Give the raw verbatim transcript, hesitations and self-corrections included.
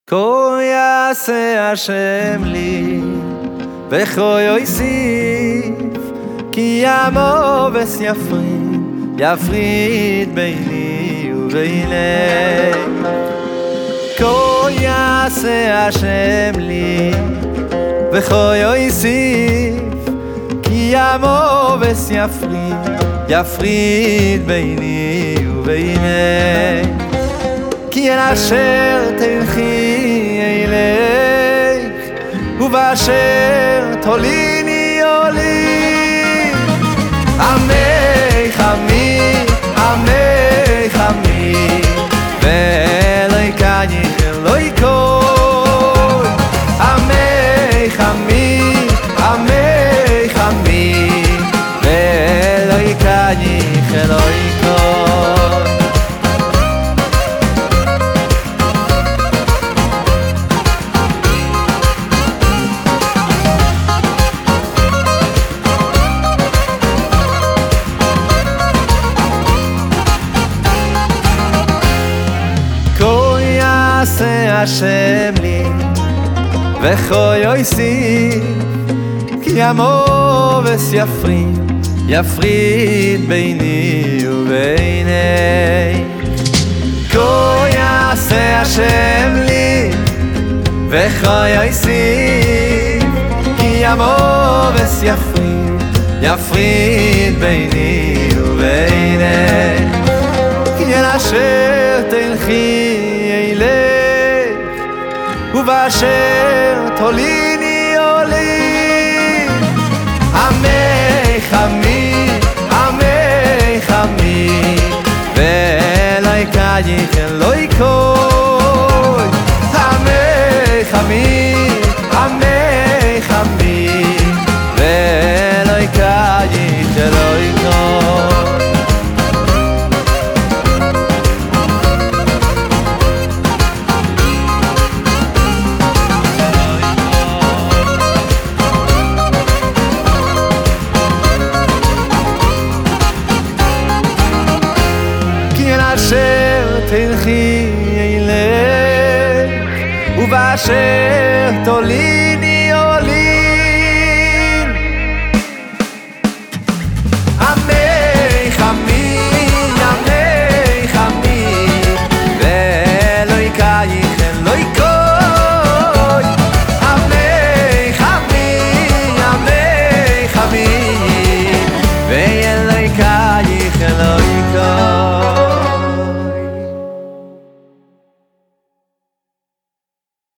כה יעשה השם לי וכה יוסיף כי עמובס יפריד יפריד ביני ובינך. כה יעשה השם לי וכה יוסיף כי עמובס יפריד יפריד ביני ובינך. כי אל אשר תלכי אלך ובאשר תוליני עולי. עמך עמי עמך עמי ואלוהיך אלוהי כל. עמך עמי עמך עמי ואלוהיך אלוהי כל. יעשה השם לי וכה יוסיף כי עמובס יפריד יפריד ביני ובינך. כה יעשה השם לי וכה יוסיף כי עמובס יפריד יפריד ביני ובינך. כי אל אשר תלכי ובאשר תוליני עולי. עמך עמי עמך עמי ואלוהיך אלוהי כל. עמך עמי עמך עמי ואלוהיך אלוהי כל. אשר תלכי אלך ובאשר תוליני